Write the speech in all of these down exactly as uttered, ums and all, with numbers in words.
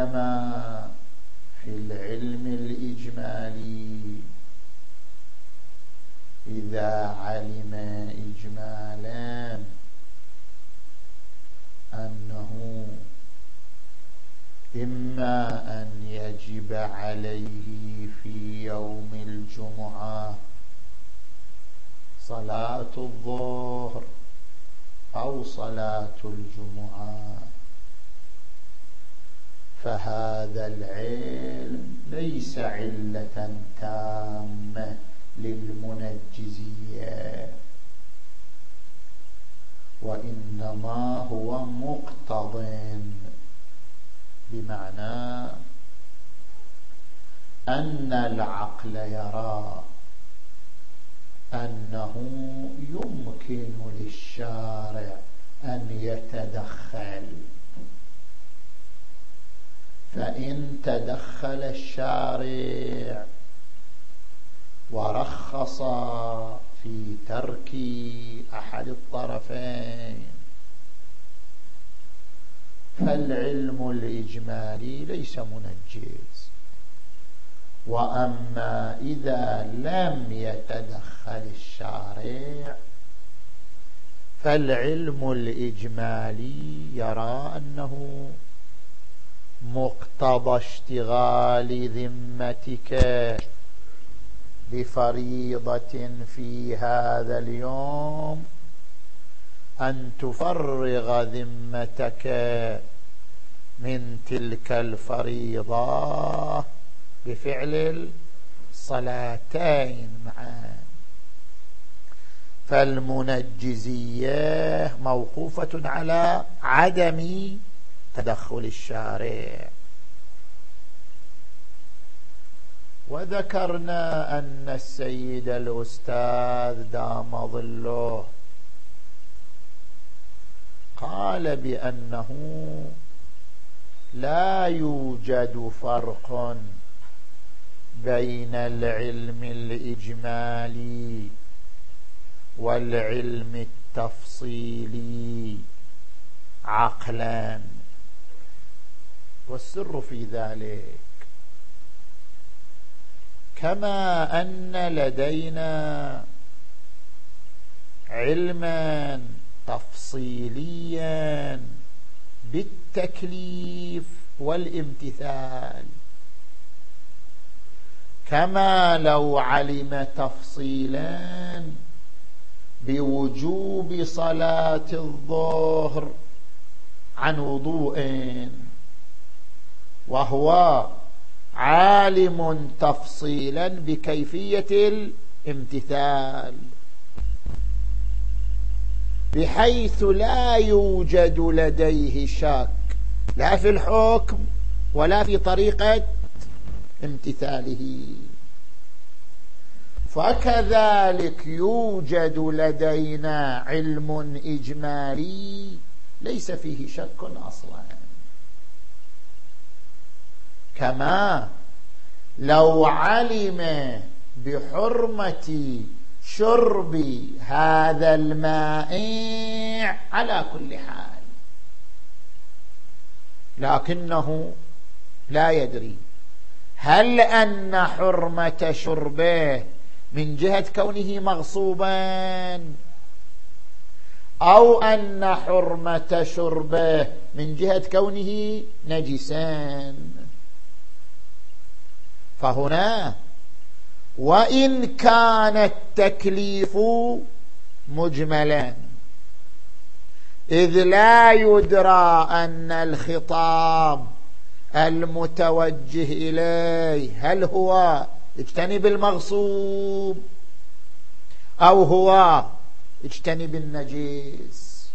وإنما في العلم الإجمالي إذا علم إجمالا أنه إما أن يجب عليه في يوم الجمعة صلاة الظهر أو صلاة الجمعة، فهذا العلم ليس علة تامة للمنجزية، وإنما هو مقتضٍ، بمعنى أن العقل يرى أنه يمكن للشارع أن يتدخل، فإن تدخل الشارع ورخص في ترك أحد الطرفين فالعلم الإجمالي ليس منجز. وأما إذا لم يتدخل الشارع فالعلم الإجمالي يرى أنه مقتضى اشتغال ذمتك بفريضة في هذا اليوم أن تفرغ ذمتك من تلك الفريضة بفعل الصلاتين معا، فالمنجزية موقوفة على عدم تدخل الشارع. وذكرنا أن السيد الأستاذ دام ظله قال بأنه لا يوجد فرق بين العلم الإجمالي والعلم التفصيلي عقلا، والسر في ذلك كما أن لدينا علما تفصيليا بالتكليف والامتثال، كما لو علم تفصيلا بوجوب صلاة الظهر عن وضوء وهو عالم تفصيلا بكيفية الامتثال، بحيث لا يوجد لديه شك لا في الحكم ولا في طريقة امتثاله، فكذلك يوجد لدينا علم إجمالي ليس فيه شك أصلا، كما لو علم بحرمة شرب هذا المائع على كل حال، لكنه لا يدري هل أن حرمة شربه من جهة كونه مغصوبا أو أن حرمة شربه من جهة كونه نجسا. فهنا وإن كان التكليف مجملا إذ لا يدرى أن الخطاب المتوجه إليه هل هو اجتنب المغصوب أو هو اجتنب النجيس،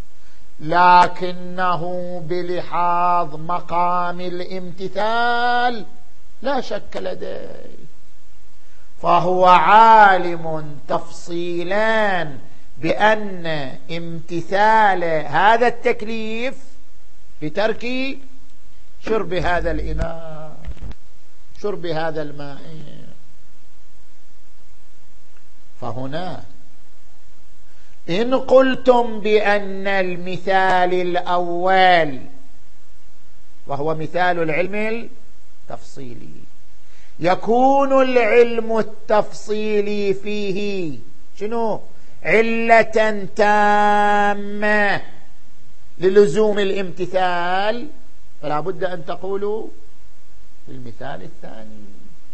لكنه بلحاظ مقام الامتثال لا شك لديه، فهو عالم تفصيلا بأن امتثال هذا التكليف بترك شرب هذا الإناء، شرب هذا الماء. فهنا إن قلتم بأن المثال الأول وهو مثال العلم التفصيلي. يكون العلم التفصيلي فيه شنو؟ علة تامة للزوم الامتثال، فلا بد أن تقولوا في المثال الثاني،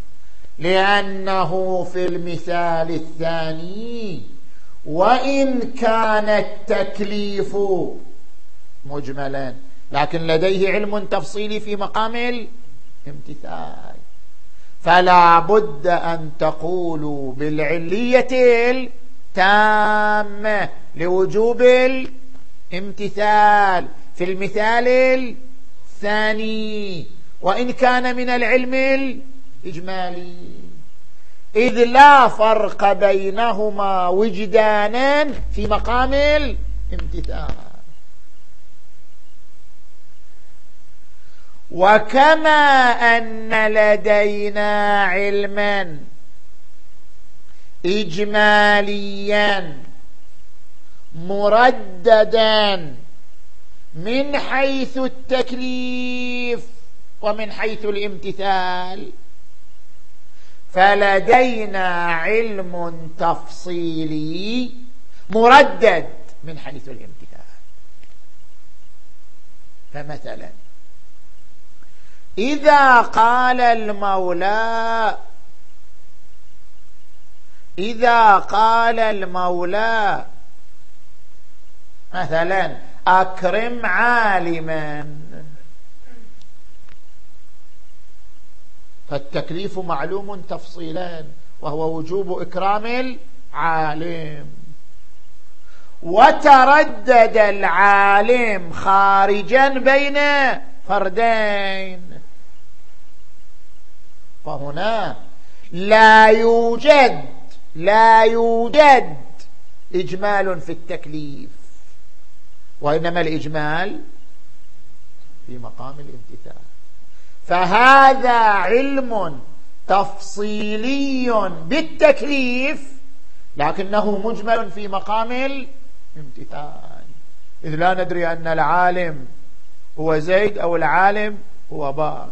لأنه في المثال الثاني وإن كان التكليف مجملا لكن لديه علم تفصيلي في مقام الامتثال، فلا بد أن تقولوا بالعلية التامة لوجوب الامتثال في المثال الثاني وإن كان من العلم الإجمالي، إذ لا فرق بينهما وجدانا في مقام الامتثال. وكما أن لدينا علما إجماليا مرددا من حيث التكليف ومن حيث الامتثال، فلدينا علم تفصيلي مردد من حيث الامتثال. فمثلا إذا قال المولى إذا قال المولى مثلا أكرم عالما، فالتكليف معلوم تفصيلا وهو وجوب إكرام العالم، وتردد العالم خارجا بين فردين، فهنا لا يوجد لا يوجد إجمال في التكليف، وإنما الإجمال في مقام الامتثال. فهذا علم تفصيلي بالتكليف لكنه مجمل في مقام الامتثال، إذ لا ندري أن العالم هو زيد أو العالم هو بكر.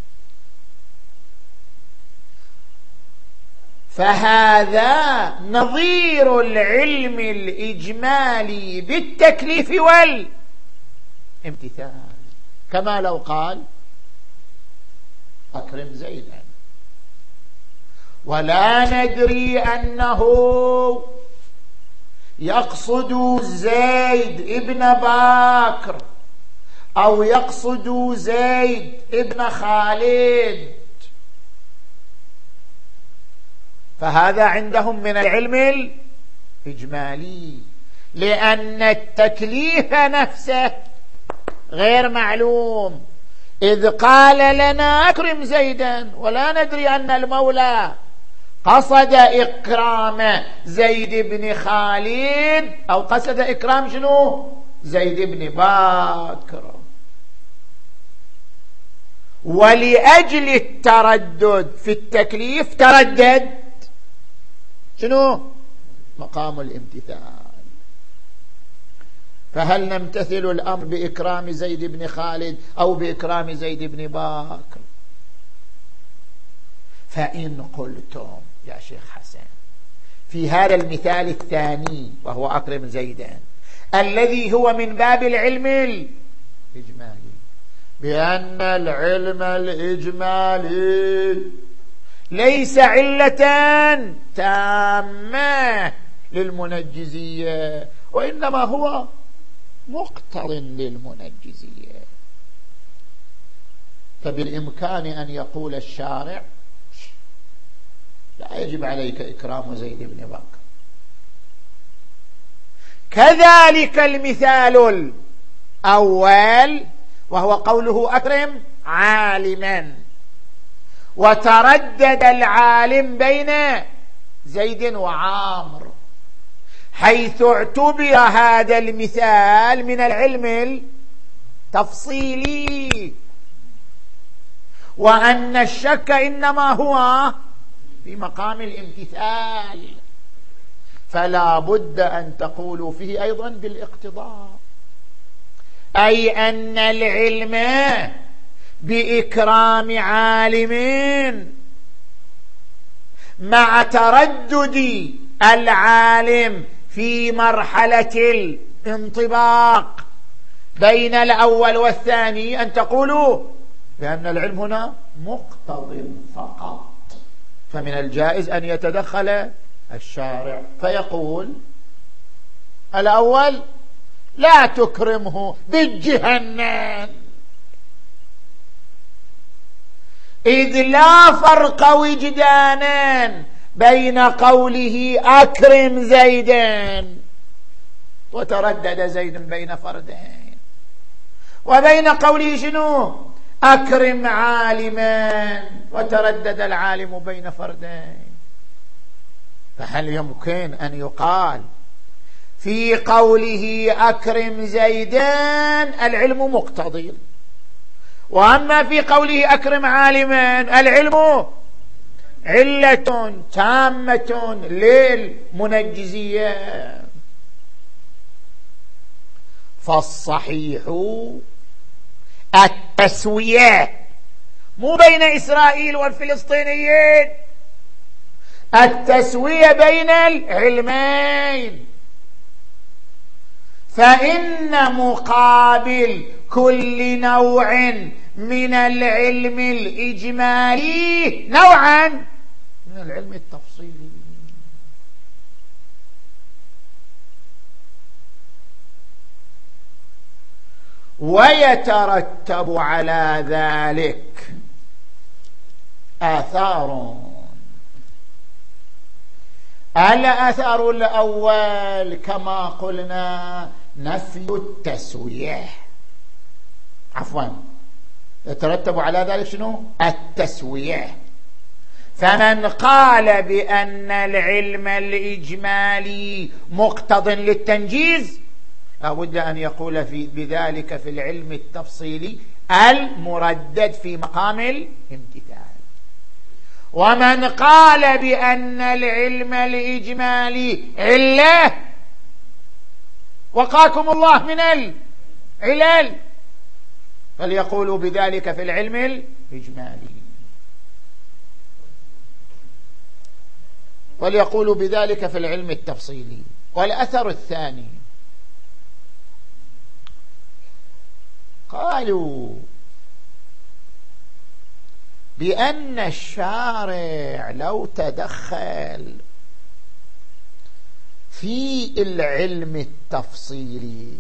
فهذا نظير العلم الإجمالي بالتكليف والامتثال، كما لو قال أكرم زيدا ولا ندري أنه يقصد زيد ابن بكر أو يقصد زيد ابن خالد، فهذا عندهم من العلم الإجمالي، لأن التكليف نفسه غير معلوم، إذ قال لنا أكرم زيدا ولا ندري أن المولى قصد إكرام زيد بن خالد أو قصد إكرام شنو؟ زيد بن بكر. ولأجل التردد في التكليف تردد شنو؟ مقام الامتثال. فهل نمتثل الأمر بإكرام زيد بن خالد أو بإكرام زيد بن بكر؟ فإن قلتم يا شيخ حسن في هذا المثال الثاني وهو أكرم زيدا الذي هو من باب العلم الإجمالي بأن العلم الإجمالي ليس علة تامة للمنجزية وإنما هو مقتض للمنجزية، فبالإمكان أن يقول الشارع لا يجب عليك إكرام زيد بن بكر. كذلك المثال الأول وهو قوله أكرم عالما، وتردد العالم بين زيد وعامر، حيث اعتبر هذا المثال من العلم التفصيلي، وأن الشك إنما هو في مقام الامتثال، فلا بد أن تقولوا فيه أيضا بالاقتضاء، أي أن العلم بإكرام عالم مع تردد العالم في مرحلة الانطباق بين الأول والثاني أن تقولوا بأن العلم هنا مقتض فقط، فمن الجائز أن يتدخل الشارع فيقول الأول لا تكرمه بالجهنم، إذ لا فرق وجدانا بين قوله أكرم زيدا وتردد زيد بين فردين، وبين قوله شنو أكرم عالما وتردد العالم بين فردين. فهل يمكن أن يقال في قوله أكرم زيدا العلم مقتضي، وأما في قوله أكرم عالما العلم علة تامة للمنجزية؟ فالصحيح التسوية مو بين إسرائيل والفلسطينيين، التسوية بين العلمين، فإن مقابل كل نوع من العلم الإجمالي نوعا من العلم التفصيلي. ويترتب على ذلك آثار. الأثر الأول كما قلنا نفي التسوية، عفوا يترتب على ذلك شنو؟ التسوية. فمن قال بأن العلم الإجمالي مقتض للتنجيز لابد أن يقول في بذلك في العلم التفصيلي المردد في مقام الامتثال. ومن قال بأن العلم الإجمالي علة وقاكم الله من العلل فليقولوا بذلك في العلم الإجمالي، وليقولوا بذلك في العلم التفصيلي. والأثر الثاني قالوا بأن الشارع لو تدخل في العلم التفصيلي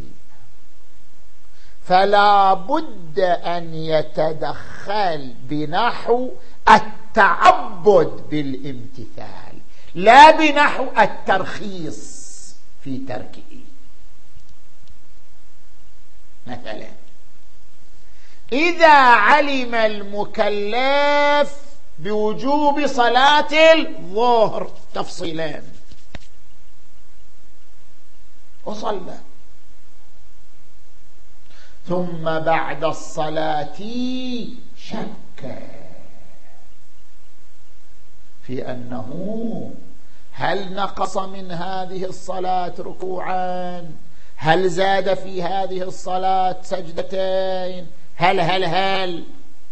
فلا بد أن يتدخل بنحو التعبد بالامتثال لا بنحو الترخيص في تركه. مثلا إذا علم المكلف بوجوب صلاة الظهر تفصيلين وصلى، ثم بعد الصلاة شك في أنه هل نقص من هذه الصلاة ركوعا، هل زاد في هذه الصلاة سجدتين، هل هل هل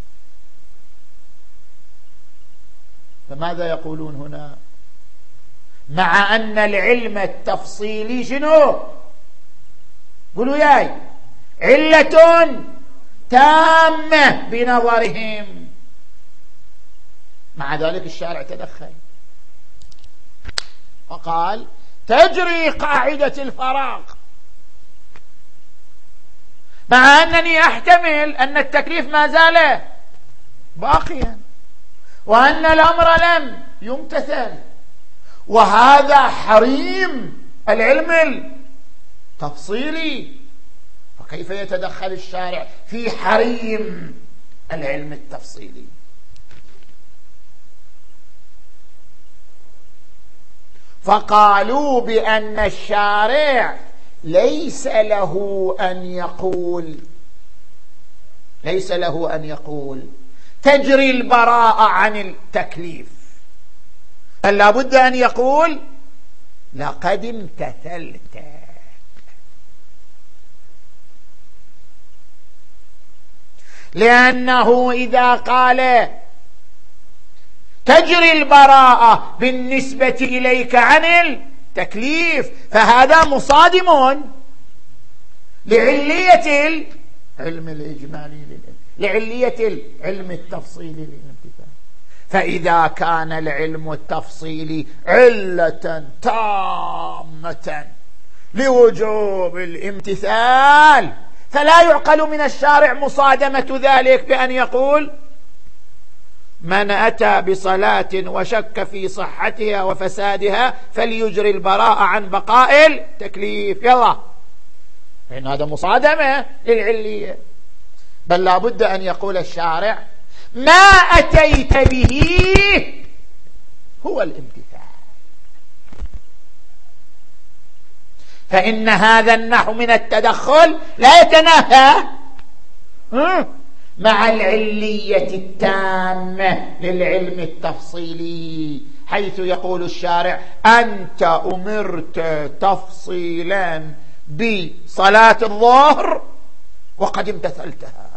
فماذا يقولون هنا؟ مع أن العلم التفصيلي شنو؟ قولوا ياي علة تامة بنظرهم، مع ذلك الشارع تدخل وقال تجري قاعدة الفراغ، مع أنني أحتمل أن التكليف ما زال باقيا وأن الأمر لم يمتثل، وهذا حريم العلم التفصيلي، فكيف يتدخل الشارع في حريم العلم التفصيلي؟ فقالوا بأن الشارع ليس له أن يقول ليس له أن يقول تجري البراءة عن التكليف، بل لابد أن يقول لقد امتثلت. لأنه إذا قال تجري البراءة بالنسبة إليك عن التكليف فهذا مصادم لعلية العلم الإجمالي لعلية العلم التفصيلي للامتثال. فإذا كان العلم التفصيلي علة تامة لوجوب الامتثال فلا يعقل من الشارع مصادمة ذلك بأن يقول من أتى بصلاة وشك في صحتها وفسادها فليجري البراءة عن بقاء التكليف. يلا، إن هذا مصادمة للعلية. بل لا بد أن يقول الشارع ما أتيت به هو الامتثال. فإن هذا النحو من التدخل لا يتنافى مع العلية التامة للعلم التفصيلي، حيث يقول الشارع أنت أمرت تفصيلا بصلاة الظهر وقد امتثلتها.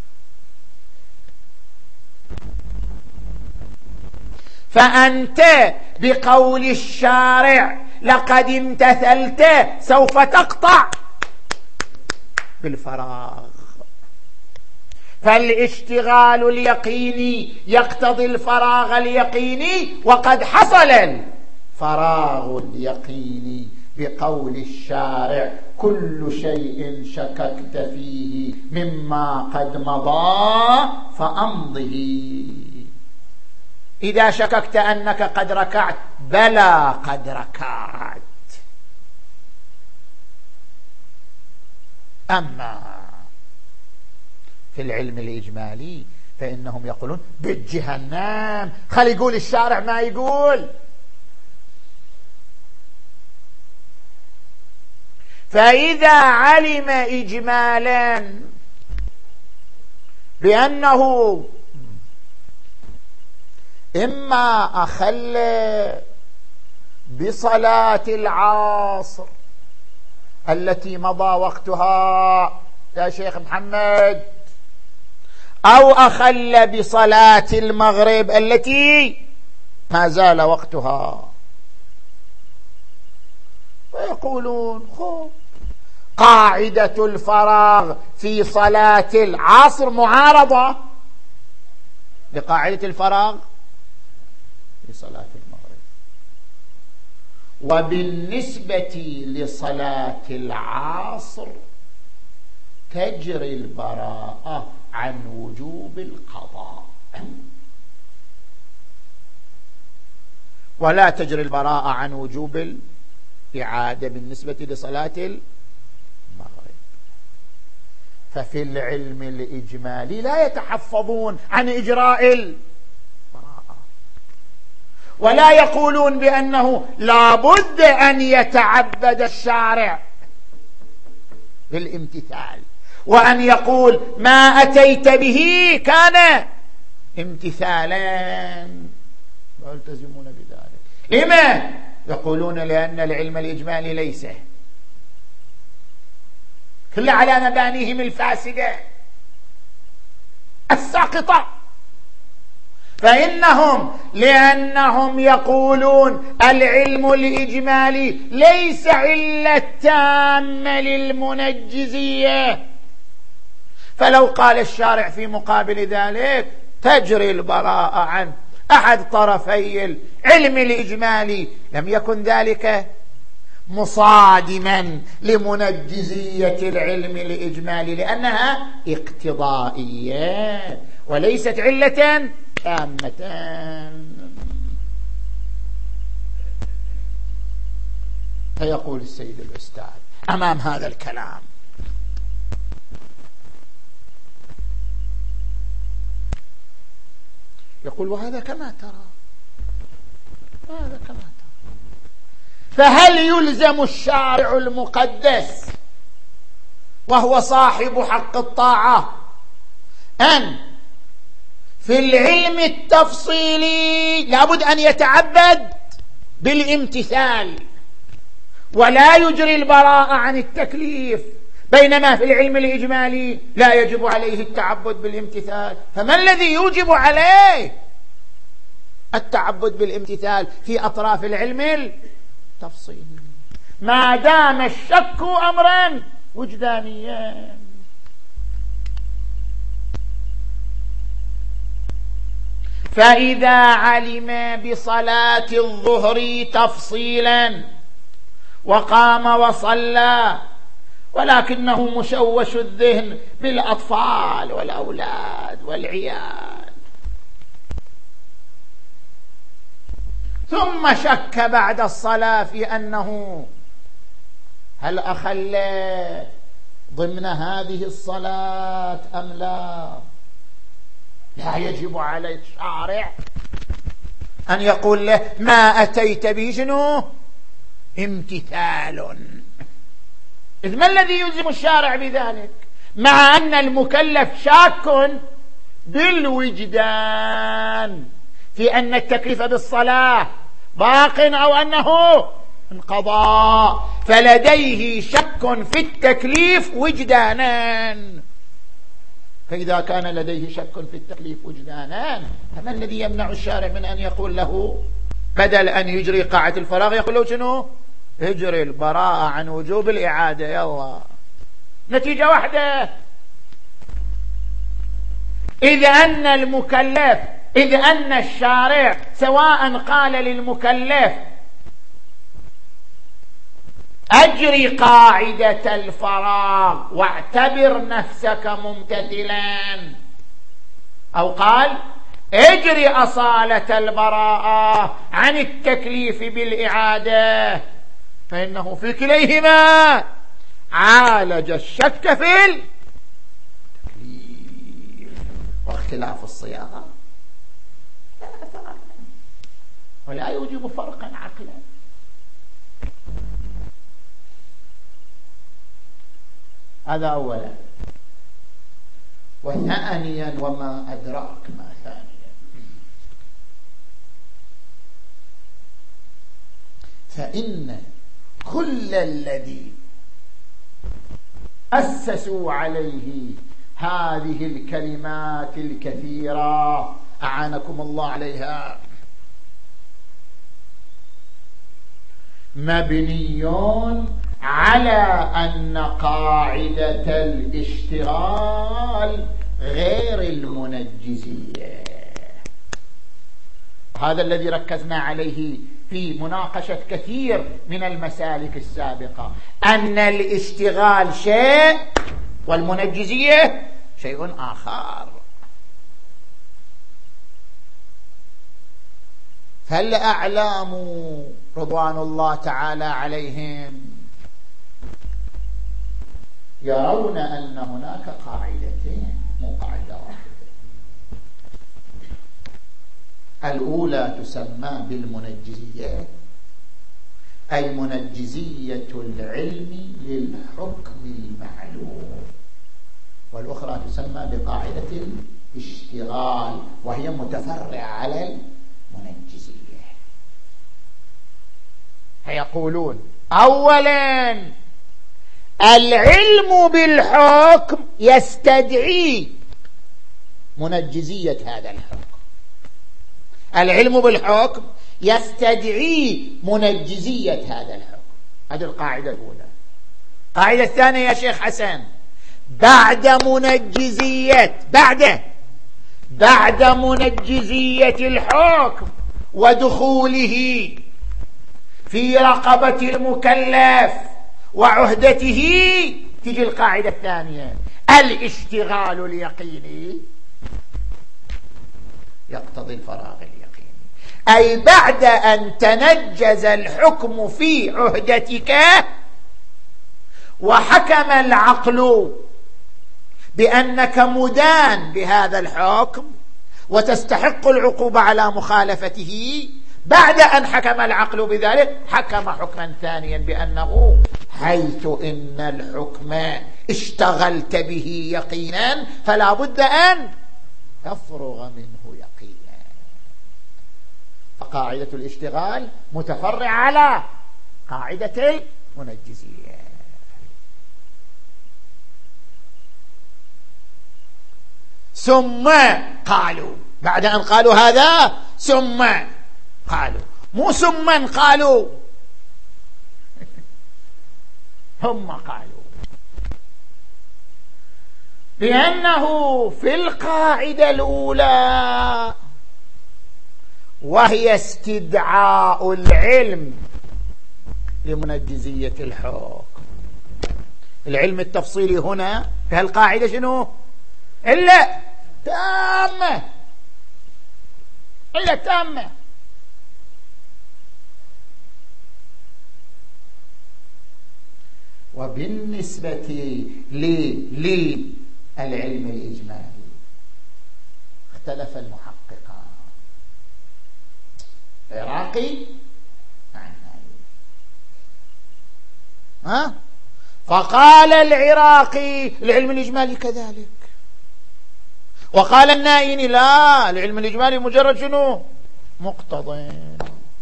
فأنت بقول الشارع لقد امتثلت سوف تقطع بالفراغ. فالاشتغال اليقيني يقتضي الفراغ اليقيني وقد حصل الفراغ اليقيني بقول الشارع كل شيء شككت فيه مما قد مضى فأمضه. إذا شككت أنك قد ركعت بلى قد ركعت. أما في العلم الإجمالي فإنهم يقولون بالجهنم. خلي يقول الشارع ما يقول. فإذا علم إجمالا بأنه إما أخل بصلاة العصر التي مضى وقتها يا شيخ محمد، أو أخل بصلاة المغرب التي ما زال وقتها، ويقولون خب قاعدة الفراغ في صلاة العصر معارضة بقاعدة الفراغ في صلاة المغرب. وبالنسبة لصلاة العصر تجري البراءة عن وجوب القضاء، ولا تجري البراءة عن وجوب الإعادة بالنسبة لصلاة المغرب. ففي العلم الإجمالي لا يتحفظون عن إجراء البراءة، ولا يقولون بأنه لا بد أن يتعبد الشارع بالامتثال، وأن يقول ما أتيت به كان امتثالا، لا يلتزمون بذلك. لما؟ يقولون لأن العلم الإجمالي ليس كل على مبانيهم الفاسدة الساقطة. فإنهم لأنهم يقولون العلم الإجمالي ليس علة تامة للمنجزية، فلو قال الشارع في مقابل ذلك تجري البراءة عن أحد طرفي العلم الإجمالي لم يكن ذلك مصادما لمنجزية العلم الإجمالي، لأنها اقتضائية وليست علة تامة. فيقول السيد الأستاذ أمام هذا الكلام يقول وهذا كما ترى، هذا كما ترى. فهل يلزم الشارع المقدس وهو صاحب حق الطاعة أن في العلم التفصيلي لابد أن يتعبد بالامتثال ولا يجري البراءة عن التكليف، بينما في العلم الإجمالي لا يجب عليه التعبد بالامتثال. فما الذي يوجب عليه التعبد بالامتثال في أطراف العلم التفصيلي؟ ما دام الشك أمرا وجدانيا. فإذا علم بصلاة الظهر تفصيلا وقام وصلى ولكنه مشوش الذهن بالأطفال والأولاد والعيال، ثم شك بعد الصلاة في أنه هل أخل ضمن هذه الصلاة أم لا، لا يجب على الشارع أن يقول له ما أتيت به شنو؟ امتثال. إذ ما الذي يلزم الشارع بذلك؟ مع أن المكلف شاك بالوجدان في أن التكليف بالصلاة باق أو أنه انقضى، فلديه شك في التكليف وجدانا. فإذا كان لديه شك في التكليف وجدانا، فما الذي يمنع الشارع من أن يقول له بدل أن يجري قاعة الفراغ يقول له شنو؟ اجري البراءة عن وجوب الإعادة، يلا نتيجة واحدة. إذ أن المكلف إذ أن الشارع سواء قال للمكلف أجري قاعدة الفراغ واعتبر نفسك ممتثلا، أو قال اجري أصالة البراءة عن التكليف بالإعادة، فإنه في كليهما عالج الشك في التكليف. واختلاف الصياغة لا فرق ولا يوجب فرقا عقلا. هذا أولا. وثانيا وما أدراك ما ثانيا، فإن كل الذي أسسوا عليه هذه الكلمات الكثيرة أعانكم الله عليها مبنيون على أن قاعدة الاشتغال غير المنجزية. هذا الذي ركزنا عليه في مناقشة كثير من المسالك السابقة، أن الاشتغال شيء والمنجزية شيء آخر. فالأعلام رضوان الله تعالى عليهم يرون أن هناك قاعدتين مو قاعدة واحدة. الأولى تسمى بالمنجزية، أي منجزية العلم للحكم المعلوم، والأخرى تسمى بقاعدة الاشتغال وهي متفرعة على المنجزية. فيقولون أولا العلم بالحكم يستدعي منجزية هذا الحكم. العلم بالحكم يستدعي منجزية هذا الحكم. هذه القاعدة الأولى. القاعدة الثانية يا شيخ حسن، بعد منجزية بعد بعد منجزية الحكم ودخوله في رقبة المكلف وعهدته تجي القاعدة الثانية، الاشتغال اليقيني يقتضي الفراغ اليقيني. أي بعد أن تنجز الحكم في عهدتك وحكم العقل بأنك مدان بهذا الحكم وتستحق العقوبة على مخالفته، بعد أن حكم العقل بذلك حكم حكما ثانيا بأنه حيث إن الحكم اشتغلت به يقينا فلا بد أن تفرغ منه يقينا. فقاعدة الاشتغال متفرع على قاعدة المنجزية. ثم قالوا، بعد أن قالوا هذا ثم قالوا، مو ثم قالوا، هم قالوا، لأنه في القاعدة الأولى وهي استدعاء العلم لمنجزية الحكم، العلم التفصيلي هنا في هالقاعدة شنو؟ إلا تامة، إلا تامة. وبالنسبة للعلم الإجمالي اختلف المحققان، العراقي عن ها فقال العراقي العلم الإجمالي كذلك، وقال النائني لا، العلم الإجمالي مجرد شنو؟ مقتضى.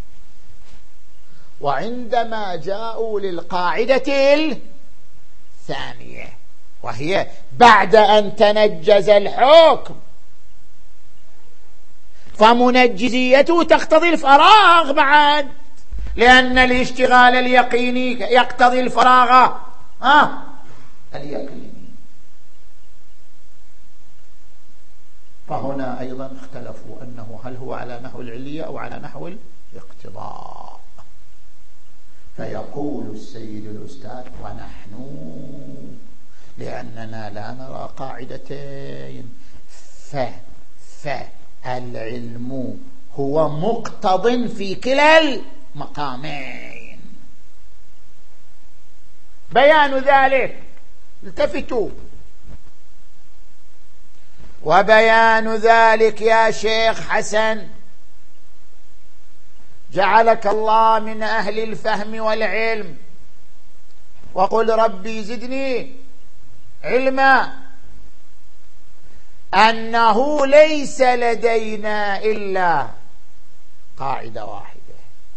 وعندما جاءوا للقاعدة الثانية وهي بعد أن تنجز الحكم فمنجزيته تقتضي الفراغ بعد، لأن الاشتغال اليقيني يقتضي الفراغ آه اليقيني. فهنا أيضا اختلفوا أنه هل هو على نحو العلية أو على نحو الاقتضاء. فيقول السيد الأستاذ ونحن لأننا لا نرى قاعدتين ف فالعلم هو مقتض في كلا المقامين. بيان ذلك، التفتوا، وبيان ذلك يا شيخ حسن جعلك الله من أهل الفهم والعلم، وقل ربي زدني علما، أنه ليس لدينا إلا قاعدة واحدة،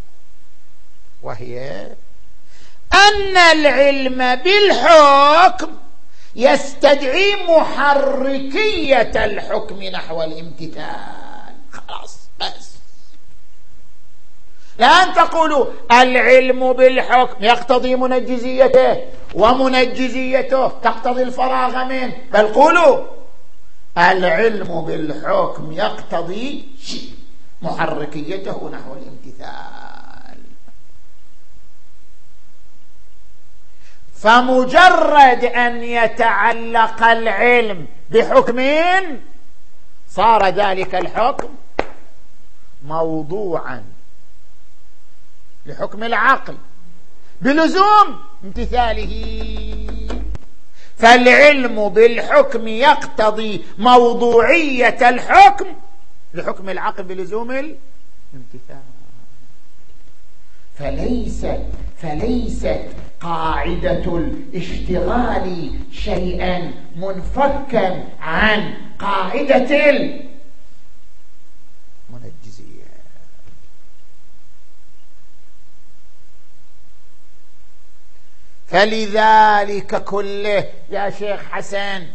وهي أن العلم بالحكم يستدعي محركية الحكم نحو الامتثال. خلاص بس، لا أن تقولوا العلم بالحكم يقتضي منجزيته ومنجزيته تقتضي الفراغ منه، بل قولوا العلم بالحكم يقتضي شيء محركيته نحو الامتثال. فمجرد أن يتعلق العلم بحكم صار ذلك الحكم موضوعا لحكم العقل بلزوم امتثاله. فالعلم بالحكم يقتضي موضوعية الحكم لحكم العقل بلزوم الامتثال. فليست فليست قاعدة الاشتغال شيئا منفكا عن قاعدة المنجزية. فلذلك كله يا شيخ حسن،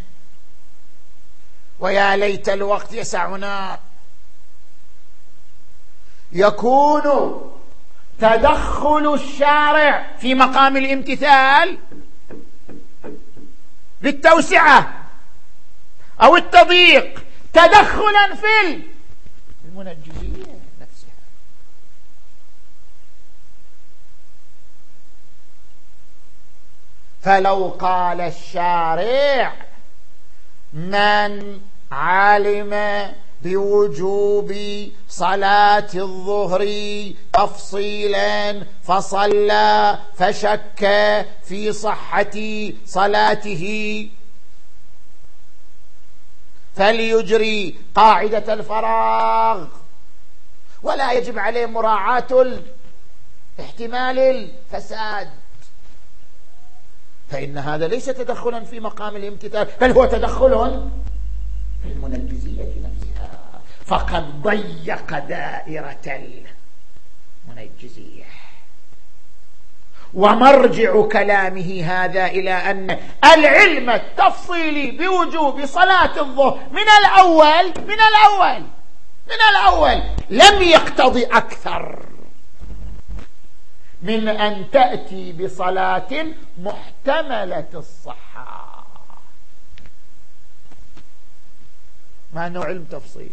ويا ليت الوقت يسعنا، يكون تدخل الشارع في مقام الامتثال بالتوسعة أو التضييق تدخلا في المنجزية نفسها. فلو قال الشارع من علم بوجوب صلاة الظهر تفصيلا فصلى فشك في صحة صلاته فليجري قاعدة الفراغ، ولا يجب عليه مراعاة احتمال الفساد، فإن هذا ليس تدخلا في مقام الامتثال، بل هو تدخل في المنجزية نفسها، فقد ضيق دائرة المنجزية ومرجع كلامه هذا إلى أن العلم التفصيلي بوجوب صلاة الظهر من الأول من الأول من الأول لم يقتضي أكثر من أن تأتي بصلاة محتملة الصحة، مع أنه علم تفصيلي.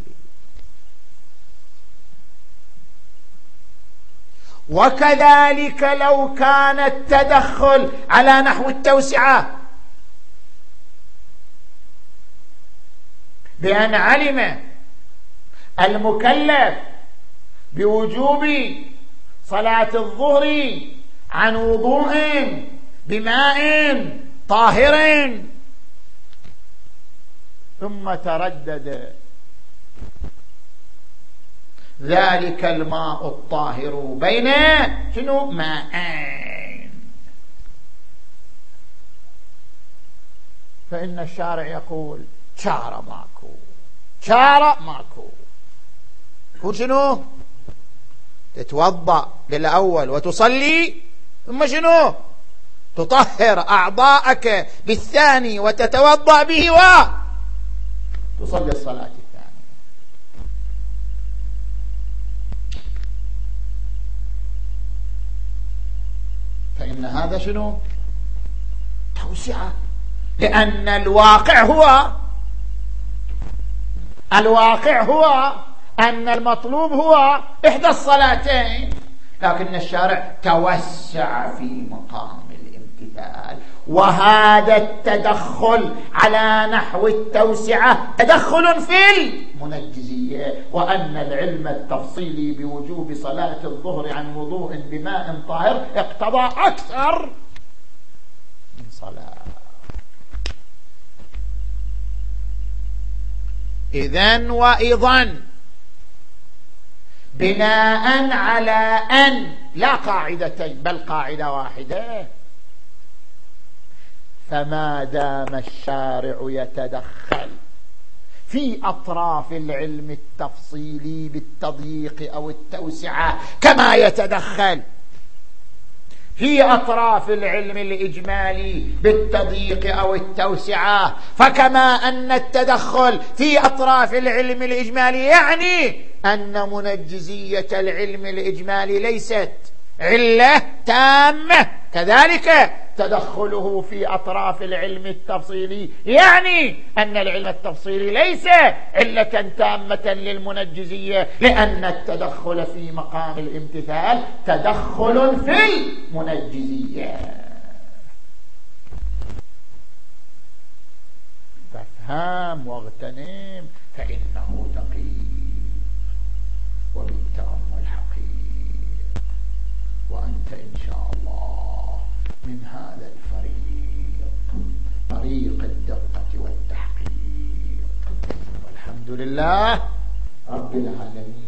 وكذلك لو كان التدخل على نحو التوسعة، بأن علم المكلف بوجوب صلاة الظهر عن وضوء بماء طاهر ثم تردد ذلك الماء الطاهر بين شنو ماءين، فإن الشارع يقول شارع ماكو شارع ماكو يقول شنو؟ تتوضأ بالأول وتصلي، ثم شنو؟ تطهر أعضاءك بالثاني وتتوضأ به وتصلي الصلاة الثانية. فإن هذا شنو؟ توسعة، لأن الواقع هو الواقع هو أن المطلوب هو إحدى الصلاتين، لكن الشارع توسع في مقام الامتثال. وهذا التدخل على نحو التوسعة تدخل في المنجزية، وأن العلم التفصيلي بوجوب صلاة الظهر عن وضوء بماء طاهر اقتضى أكثر من صلاة. إذن وإذن بناء على أن لا قاعدتين بل قاعدة واحدة، فما دام الشارع يتدخل في أطراف العلم التفصيلي بالتضييق أو التوسعة كما يتدخل في أطراف العلم الإجمالي بالتضييق أو التوسعة، فكما أن التدخل في أطراف العلم الإجمالي يعني أن منجزية العلم الإجمالي ليست علة تامة، كذلك تدخله في أطراف العلم التفصيلي يعني أن العلم التفصيلي ليس علة تامة للمنجزية، لأن التدخل في مقام الامتثال تدخل في المنجزية. فافهم واغتنم فإنه دقيق وبالتأمل حقيق، وأنت إن شاء الله من هذا الفريق طريق الدقة والتحقيق، والحمد لله رب العالمين.